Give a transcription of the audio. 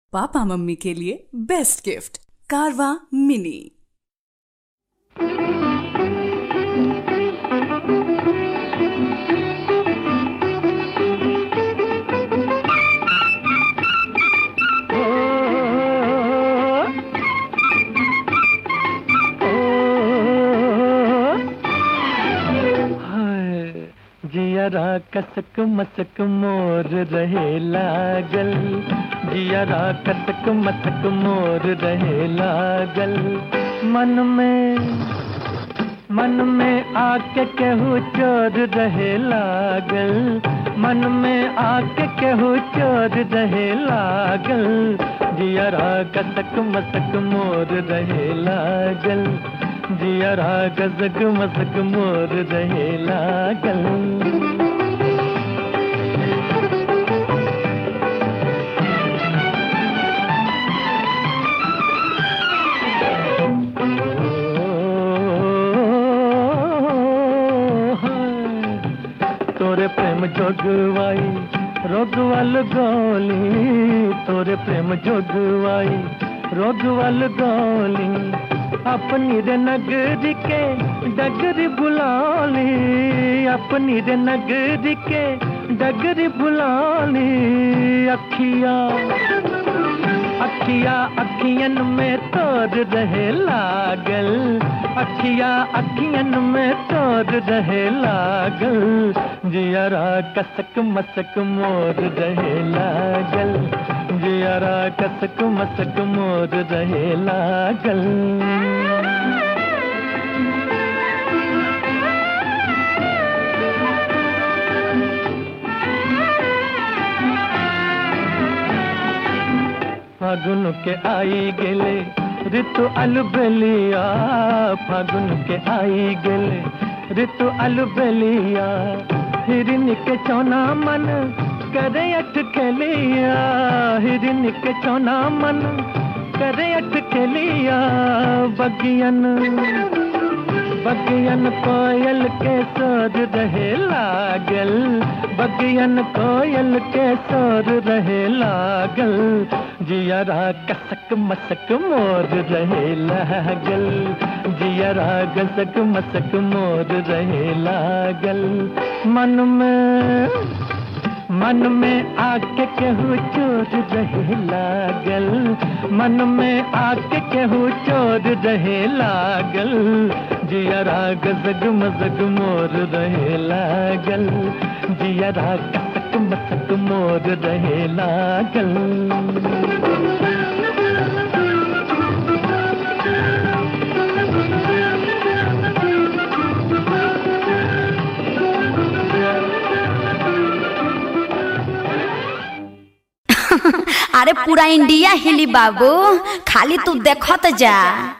Papa mummy के लिए best gift कारवा मिनी। जियरा कसक मसक मोर रहे लागल, जियरा कसक मसक मोर रहे लागल। मन में आके केहू चोर रहे लागल, मन में आके केहू चोर रहे लागल। जियरा कसक मसक मोर रहे लागल, जियरा कसक मसक मोर रहे लागल। तोरे प्रेम जोगवाई रोगवाल गोली, तोरे प्रेम जोगवाई रोगवाल गोली। अपनी रे नगरी के डगरी बुलाली, अपनी रे नगरी के डगरी बुलाली। अखिया अखियन में तोर रहे लागल, अखिया अखियन में तोर रहे लागल। जियरा कसक मसक मोर रहे लागल, जियरा कसक मसक मोर रहे लागल। फागुन के आई गेले ऋतु अलबेलिया, फागुन के आई गेले ऋतु अलबेलिया। हिरन के चौना मन करे अठ खेलिया, हिरन के चौना मन करे अठ खेलिया। बगियन कोयल के सोर रहे लागल, बगियन कोयल के सोर रहे लागल। जियरा कसक मसक मोर रहे लागल, जियरा कसक मसक मोर रहे लागल। मन में आके केहू चोर रहे लागल, मन में आके केहू चोर रहे लागल। जियरा गजग मजग मोर रहे लागल, जियरा कसक मसक मोर रहे लागल। अरे पूरा इंडिया हिली बाबू, खाली तू देखत जा।